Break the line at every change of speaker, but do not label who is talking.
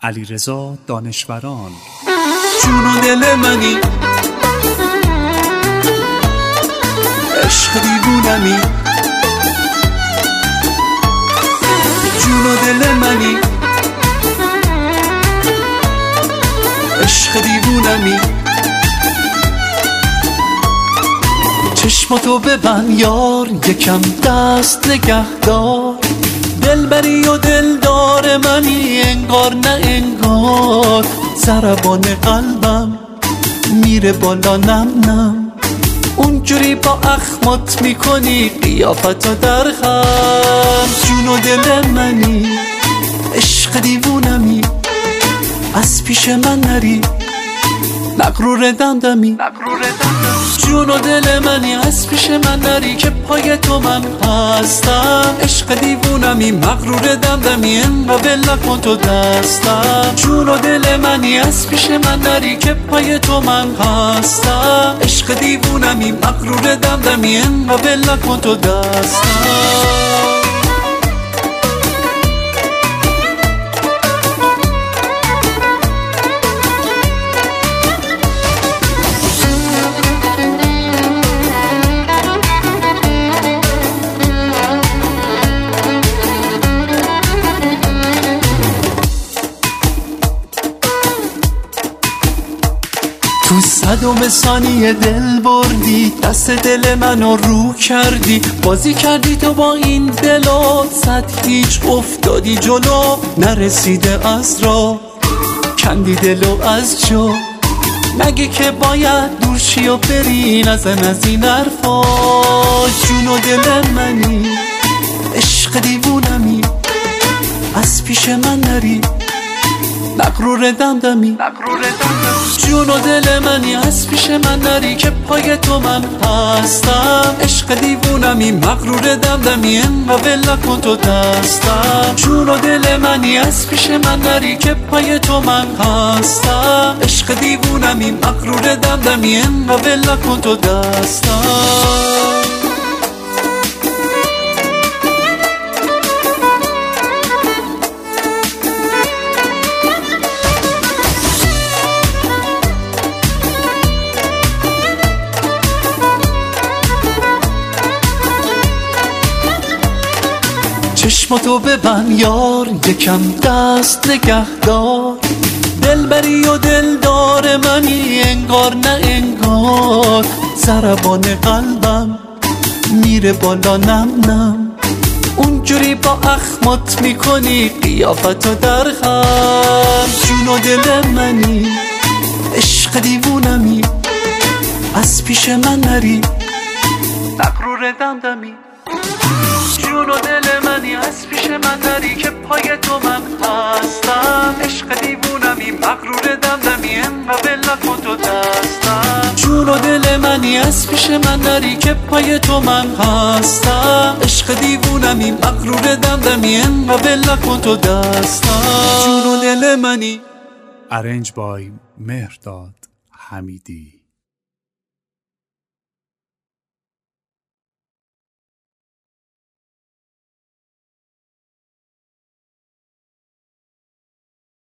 علیرضا دانشوران.
جون و دل منی، عشق دیوونمی، جون و دل منی، عشق دیوونمی. چشماتو ببند یار، یکم دست نگه دار، دلبری و دلدار منی، انگار نه انگار. ضربان قلبم میره بالا نم نم، اونجوری با اخمات میکنی قیافتو در خم. جون و دل منی، عشق دیوونمی، از پیش من نری، مغرور دمدمی. جون و دل منی، از پیش من نری که پای تو من هستم. عشق دیوونمی، مغرور دمدمی، انقدر ول نکن تو دستم. جون و دل منی، از پیش من نری که پای تو من هستم. عشق دیوونمی، مغرور دمدمی، انقدر ول نکن تو دستم. تو 100 ثانیه دل بردی، دست دل منو رو کردی، بازی کردی تو با این دلا، 100 هیچ افتادی جلو، نرسیده از را کندی دلو از جا. مگه که باید دور شی و بری، نزن از این حرفا. جون و دل منی، عشق دیوونمی، از پیش من نری، مغرور دمدمی. جون و دل منی، از پیش من نری که پای تو من هستم. عشق دیوونمی، مغرور دمدمی، انقدر ول نکن تو دستم. جون و دل منی، از پیش من نری که پای تو من هستم. عشق دیوونمی، مغرور دمدمی، انقدر ول نکن تو دستم. چشماتو ببند یار، یکم دست نگه دار، دلبری و دلدار منی، انگار نه انگار. ضربان قلبم میره بالا نم نم، اونجوری با اخمات میکنی قیافتو در خم. جون و دل منی، عشق دیوونمی، از پیش من نری، مغرور دمدمی. جون و دل منی، از پیش من نری که پای تو من هستم. عشق دیوونمی، مغرور دمدمی، انقدر ول نکن تو دستم. جون و دل منی، از پیش من نری که پای تو من هستم. عشق دیوونمی، مغرور دمدمی، انقدر ول نکن تو دستم. جون و دل منی.
ارنج بای مهرداد حمیدی.